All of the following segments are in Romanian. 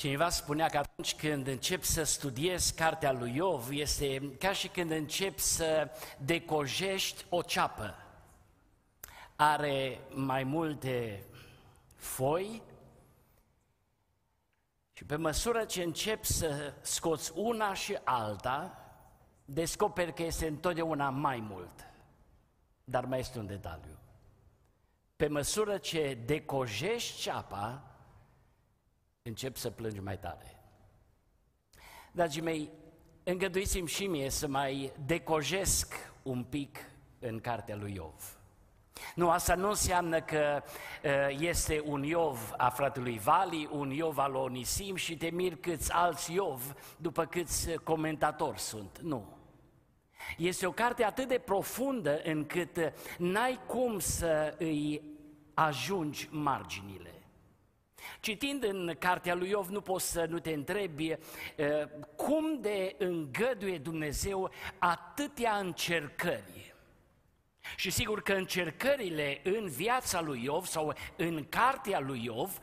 Cineva spunea că atunci când încep să studiezi cartea lui Iov, este ca și când începi să decojești o ceapă. Are mai multe foi și pe măsură ce începi să scoți una și alta, descoperi că este întotdeauna mai mult. Dar mai este un detaliu. Pe măsură ce decojești ceapa, începi să plângi mai tare. Dragii mei, îngăduiți-mi și mie să mai decojesc un pic în cartea lui Iov. Nu, asta nu înseamnă că este un Iov a fratelui Vali, un Iov al Onisim și te miri câți alți Iov, după câți comentatori sunt. Nu. Este o carte atât de profundă încât n-ai cum să îi ajungi marginile. Citind în cartea lui Iov, nu poți să nu te întrebi cum de îngăduie Dumnezeu atâtea încercări. Și sigur că încercările în viața lui Iov sau în cartea lui Iov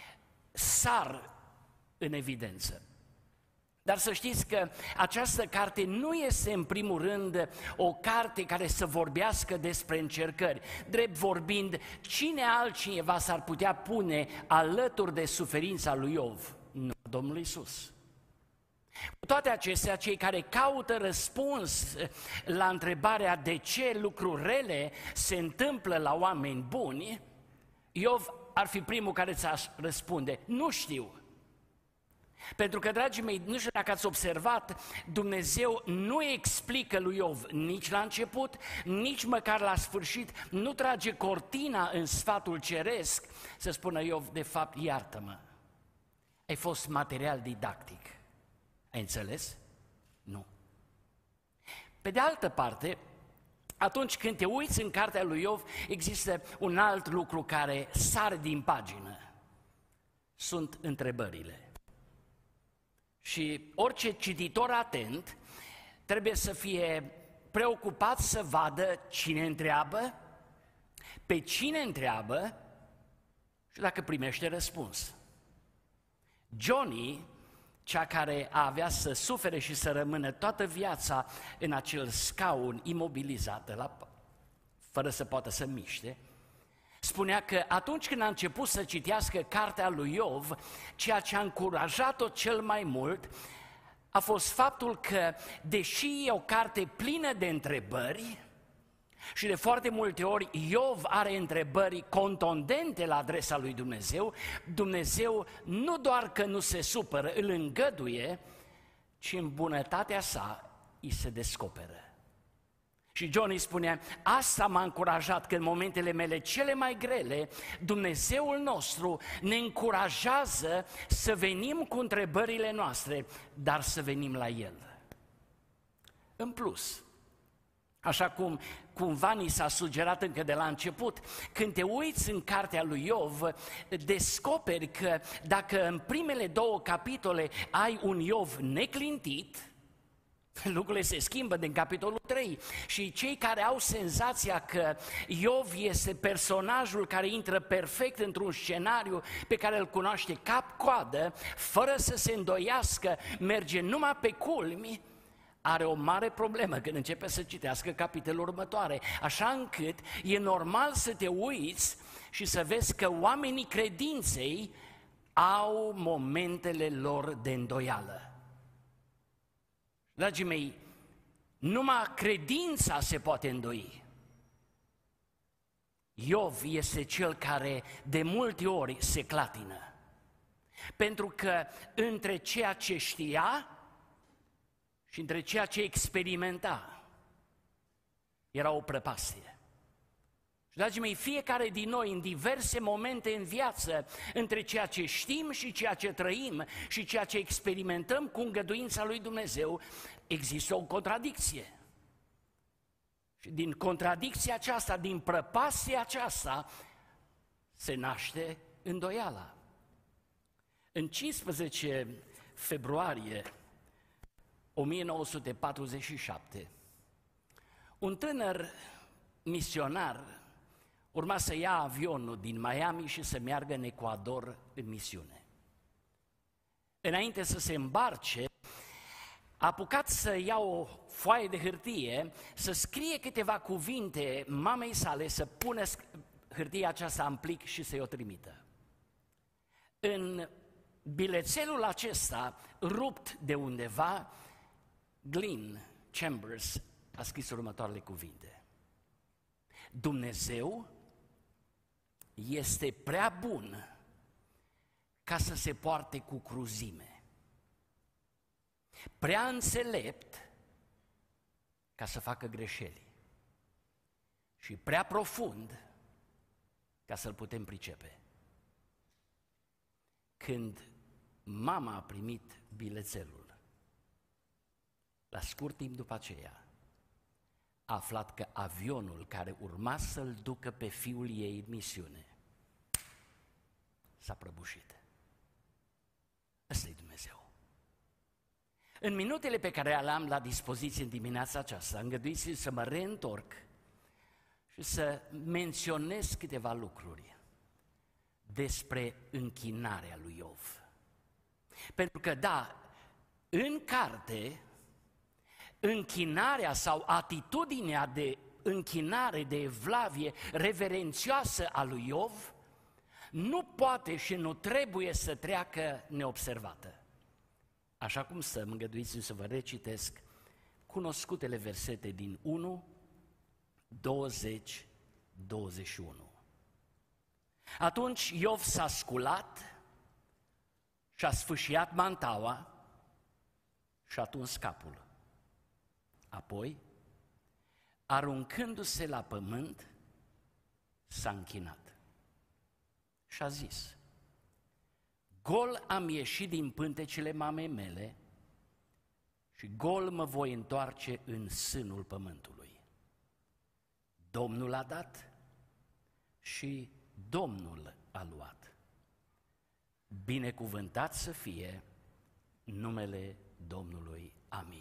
sar în evidență. Dar să știți că această carte nu este în primul rând o carte care să vorbească despre încercări. Drept vorbind, cine altcineva s-ar putea pune alături de suferința lui Iov? Nu, Domnul Iisus. Cu toate acestea, cei care caută răspuns la întrebarea de ce lucruri rele se întâmplă la oameni buni, Iov ar fi primul care ți-ar răspunde, nu știu. Pentru că, dragii mei, nu știu dacă ați observat, Dumnezeu nu explică lui Iov nici la început, nici măcar la sfârșit, nu trage cortina în sfatul ceresc să spună Iov, de fapt, iartă-mă, ai fost material didactic. Ai înțeles? Nu. Pe de altă parte, atunci când te uiți în cartea lui Iov, există un alt lucru care sare din pagină. Sunt întrebările. Și orice cititor atent trebuie să fie preocupat să vadă cine întreabă, pe cine întreabă și dacă primește răspuns. Johnny, cea care avea să sufere și să rămână toată viața în acel scaun imobilizat, fără să poată să miște, spunea că atunci când a început să citească cartea lui Iov, ceea ce a încurajat-o cel mai mult a fost faptul că, deși e o carte plină de întrebări, și de foarte multe ori Iov are întrebări contundente la adresa lui Dumnezeu, Dumnezeu nu doar că nu se supără, îl îngăduie, ci în bunătatea sa îi se descoperă. Și Johnny spunea, asta m-a încurajat că în momentele mele cele mai grele, Dumnezeul nostru ne încurajează să venim cu întrebările noastre, dar să venim la El. În plus, așa cum cumva ni s-a sugerat încă de la început, când te uiți în cartea lui Iov, descoperi că dacă în primele 2 capitole ai un Iov neclintit, lucrurile se schimbă din capitolul 3 și cei care au senzația că Iov este personajul care intră perfect într-un scenariu pe care îl cunoaște cap-coadă, fără să se îndoiască, merge numai pe culmi, are o mare problemă când începe să citească capitolul următoare, așa încât e normal să te uiți și să vezi că oamenii credinței au momentele lor de îndoială. Dragii mei, numai credința se poate îndoi. Iov este cel care de multe ori se clatină, pentru că între ceea ce știa și între ceea ce experimenta era o prăpastie. Și, dragii mei, fiecare din noi, în diverse momente în viață, între ceea ce știm și ceea ce trăim și ceea ce experimentăm cu îngăduința lui Dumnezeu, există o contradicție. Și din contradicția aceasta, din prăpastia aceasta, se naște îndoiala. În 15 februarie 1947, un tânăr misionar urma să ia avionul din Miami și să meargă în Ecuador în misiune. înainte să se îmbarce, a apucat să ia o foaie de hârtie, să scrie câteva cuvinte mamei sale, să pună hârtia aceasta în plic și să-i o trimită. În bilețelul acesta, rupt de undeva, Glyn Chambers a scris următoarele cuvinte: Dumnezeu este prea bun ca să se poarte cu cruzime, prea înțelept ca să facă greșeli și prea profund ca să-l putem pricepe. Când mama a primit bilețelul, la scurt timp după aceea, a aflat că avionul care urma să-l ducă pe fiul ei în misiune s-a prăbușit. Ăsta e Dumnezeu. În minutele pe care le-am la dispoziție în dimineața aceasta, îngăduiți-mi să mă reîntorc și să menționez câteva lucruri despre închinarea lui Iov. Pentru că, da, în carte, închinarea sau atitudinea de închinare, de evlavie reverențioasă a lui Iov nu poate și nu trebuie să treacă neobservată. Așa cum stăm, îngăduiți-mi să vă recitesc cunoscutele versete din 1, 20, 21. Atunci Iov s-a sculat și-a sfâșiat mantaua și-a tuns capul. Apoi, aruncându-se la pământ, s-a închinat și a zis: Gol am ieșit din pântecele mamei mele și gol mă voi întoarce în sânul pământului. Domnul a dat și Domnul a luat. Binecuvântat să fie numele Domnului. Amin.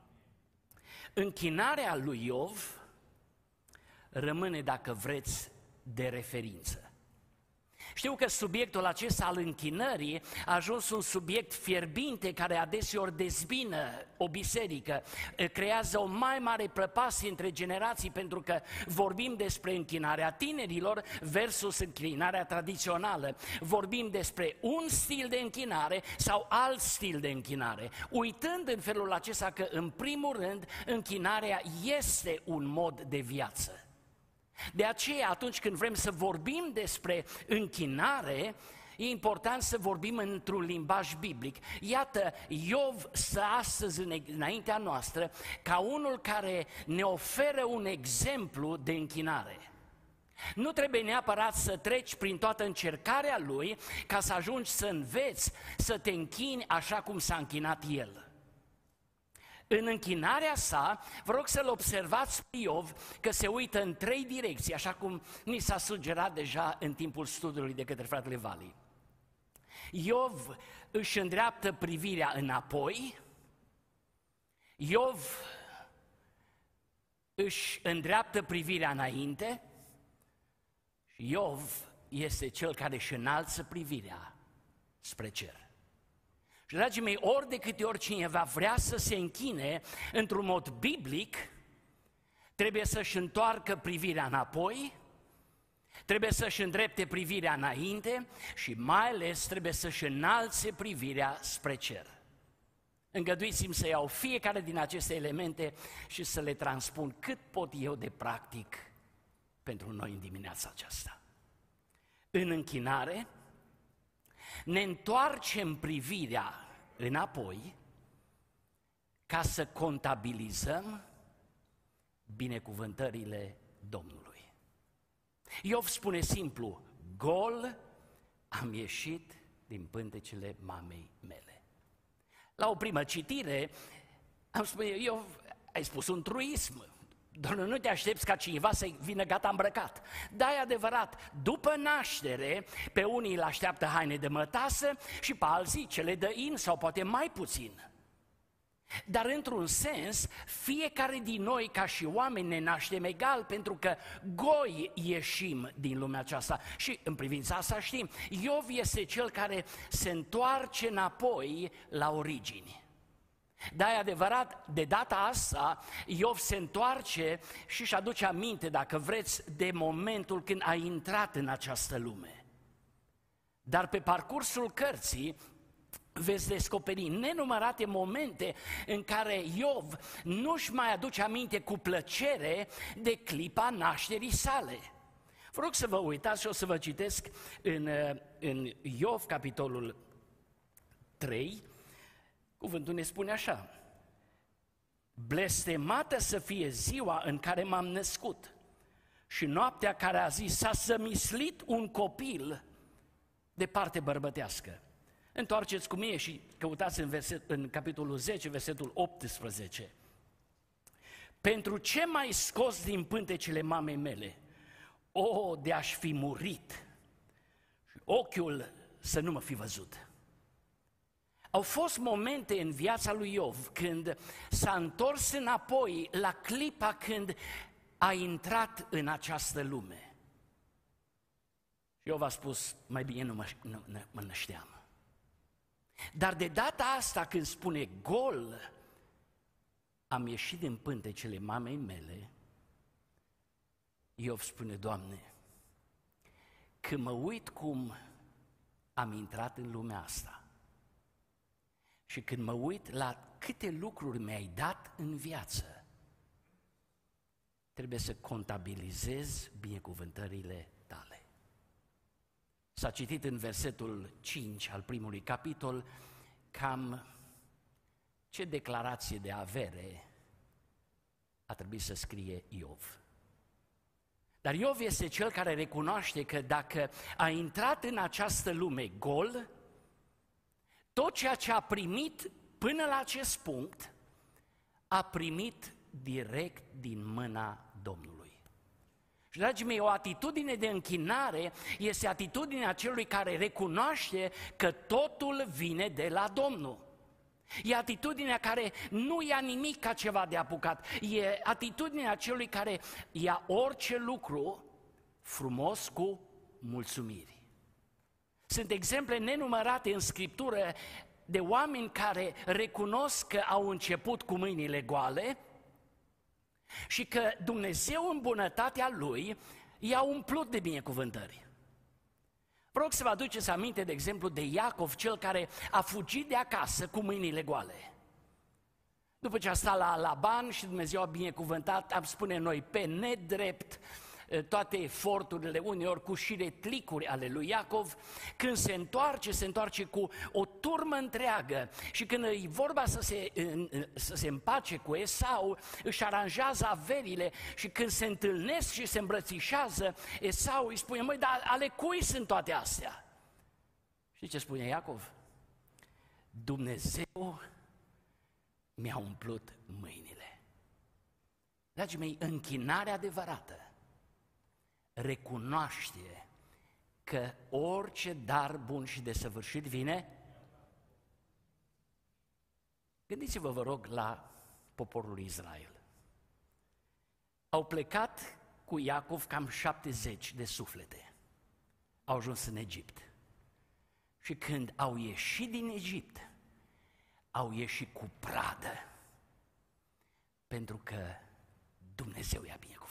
Închinarea lui Iov rămâne, dacă vreți, de referință. Știu că subiectul acesta al închinării a ajuns un subiect fierbinte care adeseori dezbină o biserică, creează o mai mare prăpastie între generații, pentru că vorbim despre închinarea tinerilor versus închinarea tradițională. Vorbim despre un stil de închinare sau alt stil de închinare, uitând în felul acesta că, în primul rând, închinarea este un mod de viață. De aceea, atunci când vrem să vorbim despre închinare, e important să vorbim într-un limbaj biblic. Iată, Iov stă astăzi înaintea noastră ca unul care ne oferă un exemplu de închinare. Nu trebuie neapărat să treci prin toată încercarea lui ca să ajungi să înveți să te închini așa cum s-a închinat el. În închinarea sa, vă rog să-l observați pe Iov că se uită în 3 direcții, așa cum ni s-a sugerat deja în timpul studiului de către fratele Vali. Iov își îndreaptă privirea înapoi, Iov își îndreaptă privirea înainte și Iov este cel care își înalță privirea spre cer. Și, dragii mei, ori de câte ori cineva vrea să se închine într-un mod biblic, trebuie să-și întoarcă privirea înapoi, trebuie să-și îndrepte privirea înainte și mai ales trebuie să-și înalțe privirea spre cer. Îngăduiți-mi să iau fiecare din aceste elemente și să le transpun cât pot eu de practic pentru noi în dimineața aceasta. În închinare, ne întoarcem privirea înapoi ca să contabilizăm binecuvântările Domnului. Iov spune simplu: gol am ieșit din pântecele mamei mele. La o primă citire am spus: Iov, ai spus un truism. Doamne, nu te aștepți ca cineva să vină gata îmbrăcat. Da, e adevărat, după naștere, pe unii îl așteaptă haine de mătasă și pe alții cele de in sau poate mai puțin. Dar într-un sens, fiecare din noi ca și oameni ne naștem egal, pentru că goi ieșim din lumea aceasta. Și în privința asta știm, Iov este cel care se întoarce înapoi la origini. Dar e adevărat, de data asta, Iov se întoarce și își aduce aminte, dacă vreți, de momentul când a intrat în această lume. Dar pe parcursul cărții veți descoperi nenumărate momente în care Iov nu-și mai aduce aminte cu plăcere de clipa nașterii sale. Vă rog să vă uitați și o să vă citesc în Iov, capitolul 3, cuvântul ne spune așa: blestemată să fie ziua în care m-am născut și noaptea care a zis s-a zămislit un copil de parte bărbătească. Întoarceți cu mine și căutați în capitolul 10, versetul 18. Pentru ce m-ai scos din pântecele mamei mele? O, de aș fi murit și ochiul să nu mă fi văzut. Au fost momente în viața lui Iov când s-a întors înapoi la clipa când a intrat în această lume. Și Iov a spus, mai bine nu mă nășteam. Dar de data asta când spune gol, am ieșit din pântecele mamei mele, Iov spune, Doamne, când mă uit cum am intrat în lumea asta și când mă uit la câte lucruri mi-ai dat în viață, trebuie să contabilizez binecuvântările tale. S-a citit în versetul 5 al primului capitol cam ce declarație de avere a trebuit să scrie Iov. Dar Iov este cel care recunoaște că dacă a intrat în această lume gol, tot ceea ce a primit până la acest punct, a primit direct din mâna Domnului. Și, dragii mei, o atitudine de închinare este atitudinea celui care recunoaște că totul vine de la Domnul. E atitudinea care nu ia nimic ca ceva de apucat. E atitudinea celui care ia orice lucru frumos cu mulțumiri. Sunt exemple nenumărate în Scriptură de oameni care recunosc că au început cu mâinile goale și că Dumnezeu în bunătatea Lui i-a umplut de binecuvântări. Vă rog să vă aduceți aminte, de exemplu, de Iacov, cel care a fugit de acasă cu mâinile goale. După ce a stat la Laban și Dumnezeu a binecuvântat, am spune noi, pe nedrept, toate eforturile, uneori cu șiretlicuri ale lui Iacov, când se întoarce cu o turmă întreagă și când e vorba să se împace cu Esau, își aranjează averile și când se întâlnesc și se îmbrățișează, Esau îi spune, măi, dar ale cui sunt toate astea? Și ce spune Iacov? Dumnezeu mi-a umplut mâinile. Dragii mei, închinarea adevărată recunoaște că orice dar bun și desăvârșit vine. Gândiți-vă, vă rog, la poporul Israel. Au plecat cu Iacov cam 70 de suflete. Au ajuns în Egipt. Și când au ieșit din Egipt, au ieșit cu pradă, pentru că Dumnezeu i-a binecuvântat.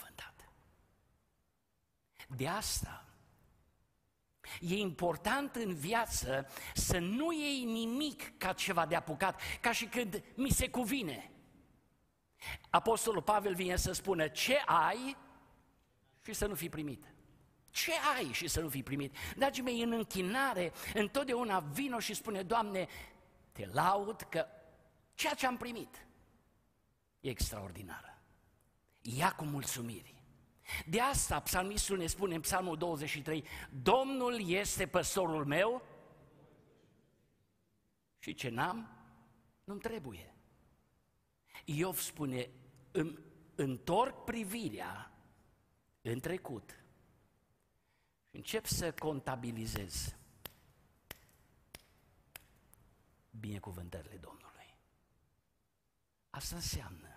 De asta e important în viață să nu iei nimic ca ceva de apucat, ca și când mi se cuvine. Apostolul Pavel vine să spună ce ai și să nu fi primit. Ce ai și să nu fi primit? Dragii mei, în închinare, întotdeauna vino și spune, Doamne, te laud că ceea ce am primit e extraordinar. Ia cu mulțumiri. De asta psalmistul ne spune în Psalmul 23, Domnul este păstorul meu și ce n-am, nu-mi trebuie. Iov spune, îmi întorc privirea în trecut și încep să contabilizez binecuvântările Domnului. Asta înseamnă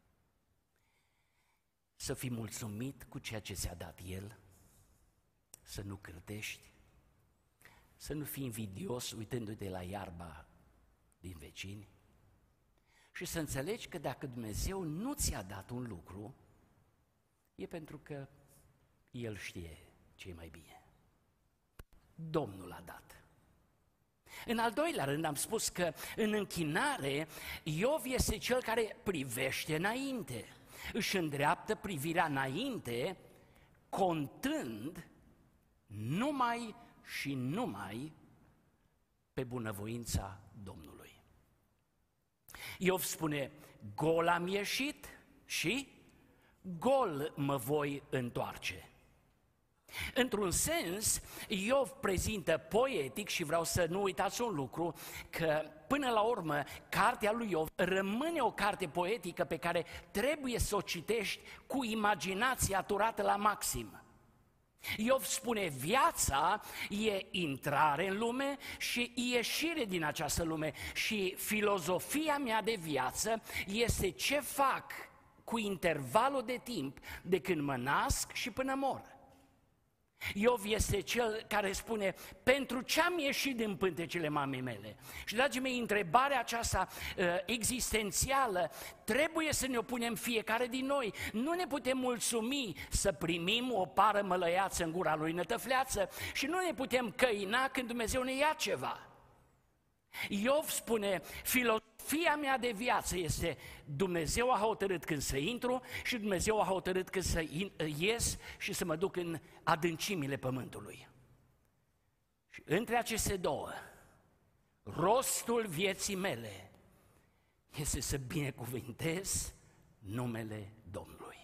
să fii mulțumit cu ceea ce ți-a dat El, să nu cârtești, să nu fii invidios uitându-te la iarba din vecini și să înțelegi că dacă Dumnezeu nu ți-a dat un lucru, e pentru că El știe ce e mai bine. Domnul a dat. În al doilea rând am spus că în închinare Iov este cel care privește înainte, își îndreaptă privirea înainte, contând numai și numai pe bunăvoința Domnului. Iov spune, gol am ieșit și gol mă voi întoarce. Într-un sens, Iov prezintă poetic, și vreau să nu uitați un lucru, că până la urmă, cartea lui Iov rămâne o carte poetică pe care trebuie să o citești cu imaginația turată la maxim. Iov spune, viața e intrare în lume și ieșire din această lume și filozofia mea de viață este ce fac cu intervalul de timp de când mă nasc și până mor. Iov este cel care spune, pentru ce am ieșit din pântecele mamei mele? Și, dragii mei, întrebarea aceasta existențială trebuie să ne o punem fiecare din noi. Nu ne putem mulțumi să primim o pară mălăiață în gura lui nătăfleață și nu ne putem căina când Dumnezeu ne ia ceva. Iov spune, filozofia mea de viață este Dumnezeu a hotărât când să intru și Dumnezeu a hotărât când să ies și să mă duc în adâncimile pământului. Și între aceste două, rostul vieții mele este să binecuvântez numele Domnului.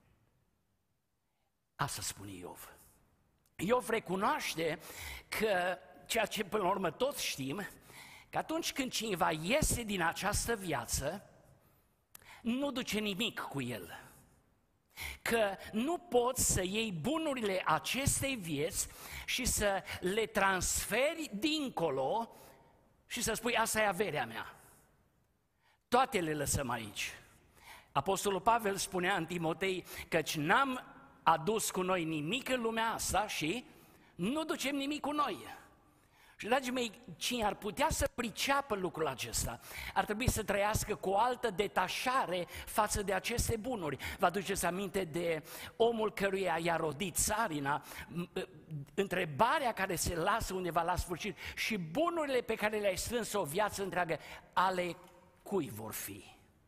Asta spune Iov. Iov recunoaște că, ceea ce până la urmă toți știm, că atunci când cineva iese din această viață, nu duce nimic cu el. Că nu poți să iei bunurile acestei vieți și să le transferi dincolo și să spui, asta e averea mea. Toate le lăsăm aici. Apostolul Pavel spunea în Timotei, căci n-am adus cu noi nimic în lumea asta și nu ducem nimic cu noi. Și, dragii mei, cine ar putea să priceapă lucrul acesta, ar trebui să trăiască cu o altă detașare față de aceste bunuri. Vă aduceți aminte de omul căruia i-a rodit țarina, întrebarea care se lasă undeva la sfârșit, și bunurile pe care le-ai strâns o viață întreagă, ale cui vor fi?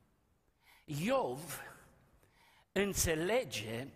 Iov înțelege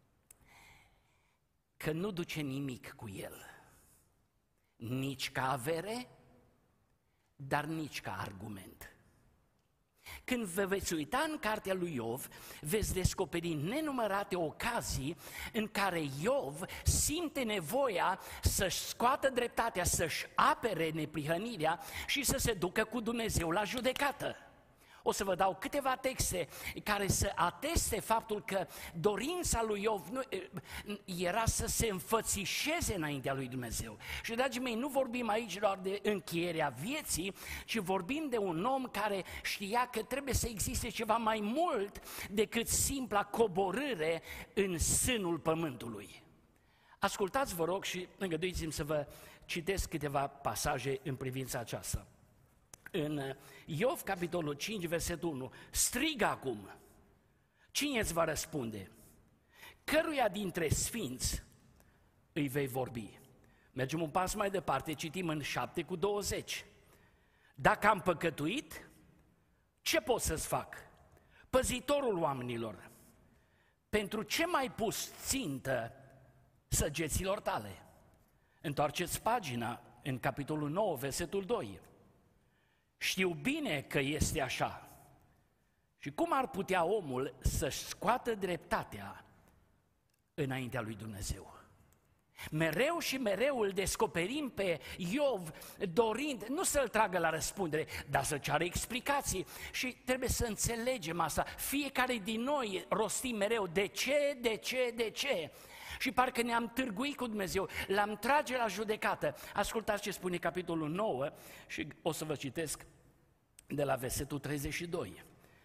că nu duce nimic cu el. Nici ca avere, dar nici ca argument. Când vă veți uita în cartea lui Iov, veți descoperi nenumărate ocazii în care Iov simte nevoia să-și scoată dreptatea, să-și apere neprihănirea și să se ducă cu Dumnezeu la judecată. O să vă dau câteva texte care să ateste faptul că dorința lui Iov era să se înfățișeze înaintea lui Dumnezeu. Și, dragii mei, nu vorbim aici doar de încheierea vieții, ci vorbim de un om care știa că trebuie să existe ceva mai mult decât simpla coborâre în sânul pământului. Ascultați, vă rog, și îngăduiți-mi să vă citesc câteva pasaje în privința aceasta. În Iov, capitolul 5, versetul 1, strigă acum, cine îți va răspunde? Căruia dintre sfinți îi vei vorbi? Mergem un pas mai departe, citim în 7:20. Dacă am păcătuit, ce pot să-ți fac? Păzitorul oamenilor, pentru ce m-ai pus țintă săgeților tale? Întoarceți pagina în capitolul 9, versetul 2. Știu bine că este așa. Și cum ar putea omul să-și scoată dreptatea înaintea lui Dumnezeu? Mereu și mereu îl descoperim pe Iov dorind nu să-l tragă la răspundere, dar să ceară explicații. Și trebuie să înțelegem asta. Fiecare din noi rostim mereu de ce. Și parcă ne-am târguit cu Dumnezeu, l-am trage la judecată. Ascultați ce spune capitolul 9 și o să vă citesc de la versetul 32.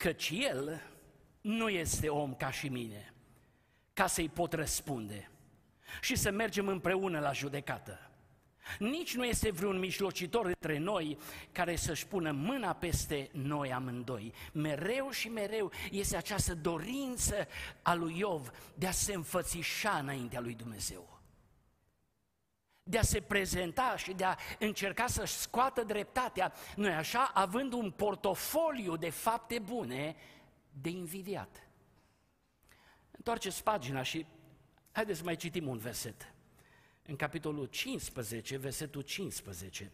căci El nu este om ca și mine, ca să-i pot răspunde și să mergem împreună la judecată. Nici nu este vreun mijlocitor între noi care să-și pună mâna peste noi amândoi. Mereu și mereu este această dorință a lui Iov de a se înfățișa înaintea lui Dumnezeu, de a se prezenta și de a încerca să-și scoată dreptatea, nu-i așa, având un portofoliu de fapte bune de invidiat. Întoarceți pagina și haideți să mai citim un verset. În capitolul 15, versetul 15.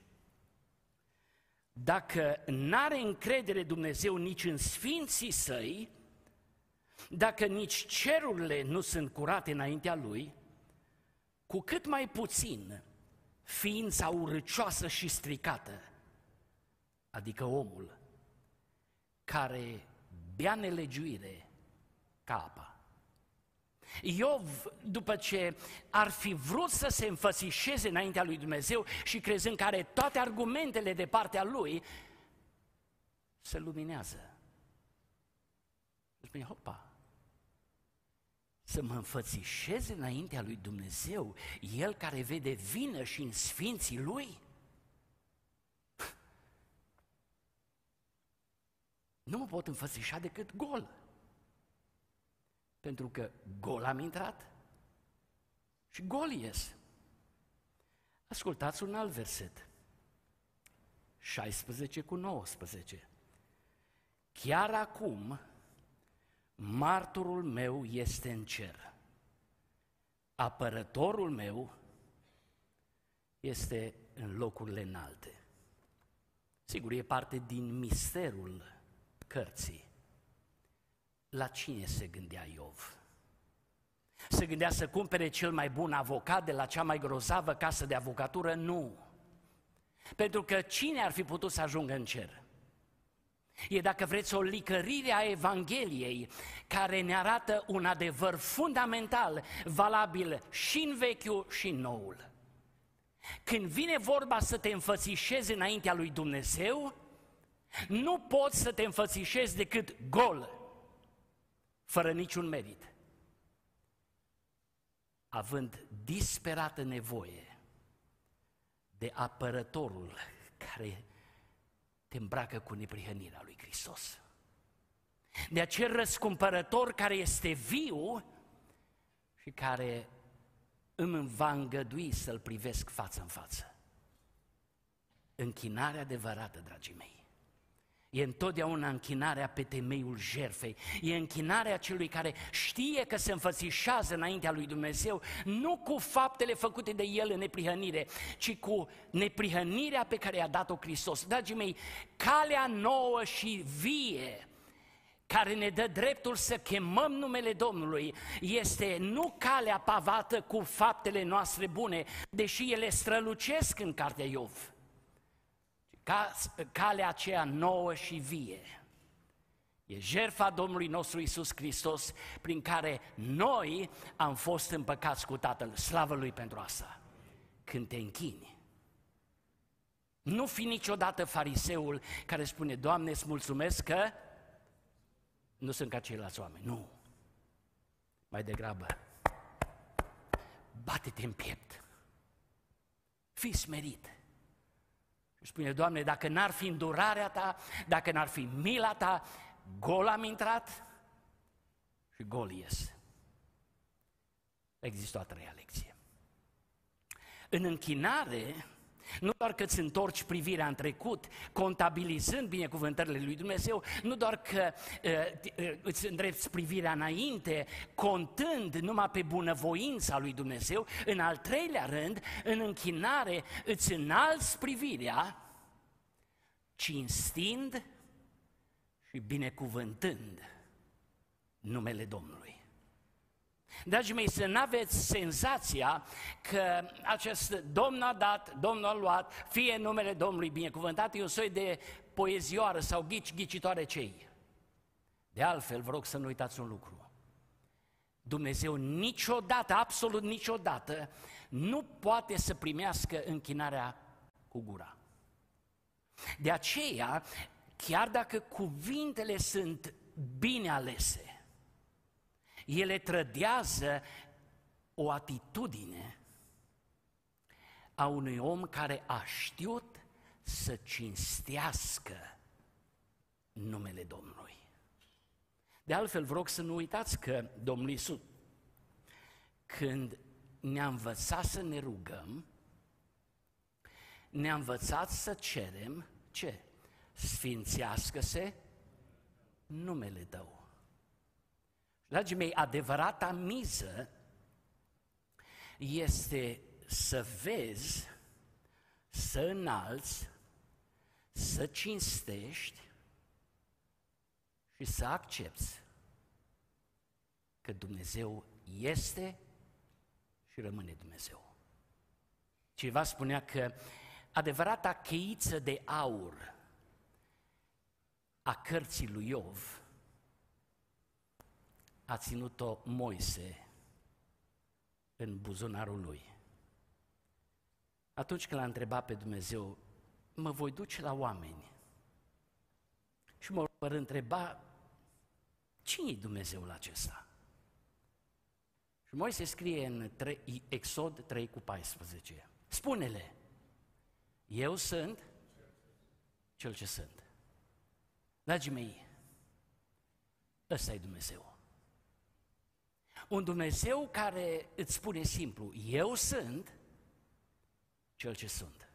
Dacă n-are încredere Dumnezeu nici în sfinții săi, dacă nici cerurile nu sunt curate înaintea Lui, cu cât mai puțin ființa urâcioasă și stricată, adică omul care bea nelegiuire ca apa. Iov, după ce ar fi vrut să se înfățișeze înaintea lui Dumnezeu și crezând că are toate argumentele de partea lui, se luminează. Spune, hopa, să mă înfățișez înaintea lui Dumnezeu, El care vede vină și în sfinții Lui? Nu mă pot înfățișa decât gol. Pentru că gol am intrat și gol ies. Ascultați un alt verset. 16:19. Chiar acum martorul meu este în cer. Apărătorul meu este în locurile înalte. Sigur, e parte din misterul cărții. La cine se gândea Iov? Se gândea să cumpere cel mai bun avocat de la cea mai grozavă casă de avocatură? Nu. Pentru că cine ar fi putut să ajungă în cer? E, dacă vreți, o licărire a Evangheliei care ne arată un adevăr fundamental, valabil și în Vechiul și în Noul. Când vine vorba să te înfățișezi înaintea lui Dumnezeu, nu poți să te înfățișezi decât gol, fără niciun merit, având disperată nevoie de apărătorul care te îmbracă cu neprihănirea lui Hristos, de acel răscumpărător care este viu și care îmi va îngădui să-L privesc față în față. Închinarea adevărată, dragii mei, e întotdeauna închinarea pe temeiul jertfei, e închinarea celui care știe că se înfățișează înaintea lui Dumnezeu, nu cu faptele făcute de el în neprihănire, ci cu neprihănirea pe care i-a dat-o Hristos. Dragii mei, calea nouă și vie care ne dă dreptul să chemăm numele Domnului este nu calea pavată cu faptele noastre bune, deși ele strălucesc în cartea Iov, calea aceea nouă și vie. E jertfa Domnului nostru Iisus Hristos, prin care noi am fost împăcați cu Tatăl. Slavă Lui pentru asta. Când te închini, nu fi niciodată fariseul care spune, Doamne, îți mulțumesc că nu sunt ca ceilalți oameni. Nu. Mai degrabă, bate-te în piept. Fii smerit. Și spune, Doamne, dacă n-ar fi îndurarea Ta, dacă n-ar fi mila Ta, gol am intrat și gol ies. Există o a treia lecție. În închinare, nu doar că îți întorci privirea în trecut, contabilizând binecuvântările lui Dumnezeu, nu doar că îți îndrepți privirea înainte, contând numai pe bunăvoința lui Dumnezeu, în al treilea rând, în închinare îți înalți privirea, cinstind și binecuvântând numele Domnului. Dragii mei, să n-aveți senzația că acest Domn a dat, Domnul a luat, fie numele Domnului binecuvântat, e un soi de poezioară sau ghicitoare cei. De altfel, vă rog să nu uitați un lucru. Dumnezeu niciodată, absolut niciodată, nu poate să primească închinarea cu gura. De aceea, chiar dacă cuvintele sunt bine alese, ele trădează o atitudine a unui om care a știut să cinstească numele Domnului. De altfel, vă rog să nu uitați că Domnul Iisus, când ne-a învățat să ne rugăm, ne-a învățat să cerem ce? Sfințească-se numele Tău. Dragii mei, adevărata miză este să vezi, să înalți, să cinstești și să accepti că Dumnezeu este și rămâne Dumnezeu. Cineva spunea că adevărata cheiță de aur a cărții lui Iov a ținut-o Moise în buzunarul lui. Atunci când l-a întrebat pe Dumnezeu, mă voi duce la oameni și mă vor întreba, cine e Dumnezeul acesta? Și Moise scrie în Exod 3:14, spune-le, eu sunt cel ce sunt. Dragii mei, ăsta e Dumnezeu. Un Dumnezeu care îți spune simplu, eu sunt cel ce sunt.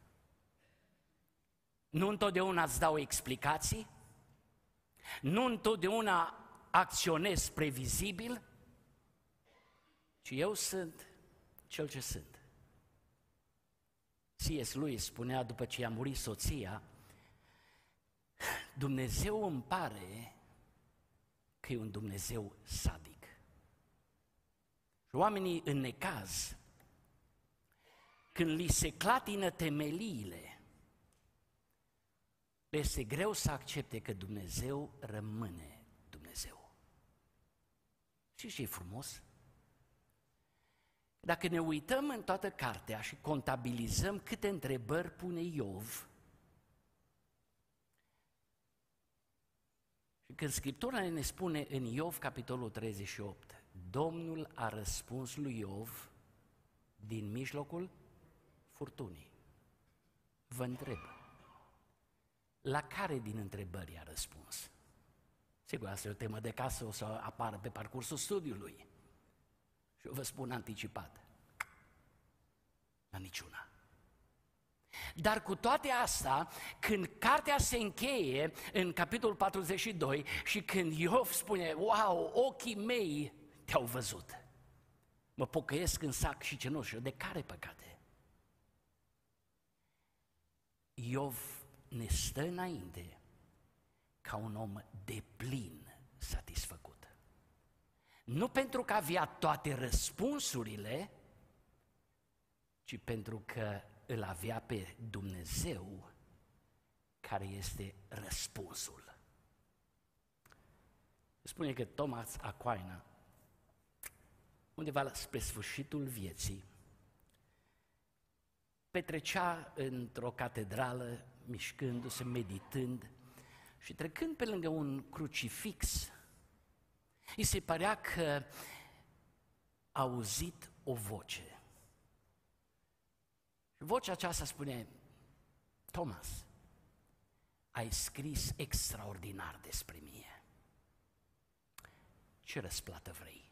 Nu întotdeauna îți dau explicații, nu întotdeauna acționez previzibil, ci eu sunt cel ce sunt. C.S. Lewis spunea după ce a murit soția, Dumnezeu îmi pare că e un Dumnezeu sadic. Și oamenii în necaz, când li se clatină temeliile, le este greu să accepte că Dumnezeu rămâne Dumnezeu. Și ce e frumos? Dacă ne uităm în toată cartea și contabilizăm câte întrebări pune Iov, și când Scriptura ne spune în Iov, capitolul 38, Domnul a răspuns lui Iov din mijlocul furtunii. Vă întreb, la care din întrebări a răspuns? Sigur, asta e o temă de casă, o să apară pe parcursul studiului. Și eu vă spun anticipat, la niciuna. Dar cu toate astea, când cartea se încheie în capitolul 42 și când Iov spune, wow, ochii mei te-au văzut, mă pocăiesc în sac și cenușă, de care păcate? Iov ne stă înainte ca un om deplin satisfăcut. Nu pentru că avea toate răspunsurile, ci pentru că îl avea pe Dumnezeu care este răspunsul. Spune că Thomas Aquinas, undeva spre sfârșitul vieții, petrecea într-o catedrală, mișcându-se, meditând și trecând pe lângă un crucifix, îi se părea că a auzit o voce. Și vocea aceasta spune, Thomas, ai scris extraordinar despre mine. Ce răsplată vrei?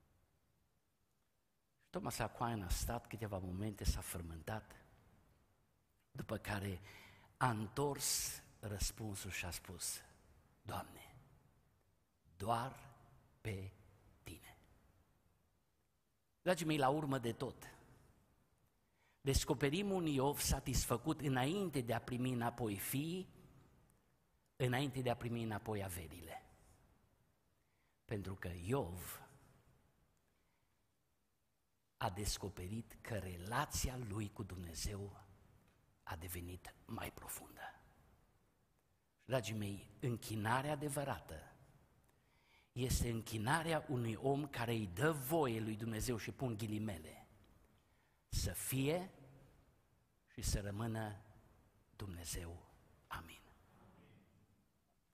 Thomas Aquinas a stat câteva momente, s-a frământat, după care a întors răspunsul și a spus, Doamne, doar pe Tine. Dragii mei, la urmă de tot, descoperim un Iov satisfăcut înainte de a primi înapoi fiii, înainte de a primi înapoi averile. Pentru că Iov a descoperit că relația lui cu Dumnezeu a devenit mai profundă. Dragii mei, închinarea adevărată este închinarea unui om care îi dă voie lui Dumnezeu, și pun ghilimele, să fie și să rămână Dumnezeu. Amin.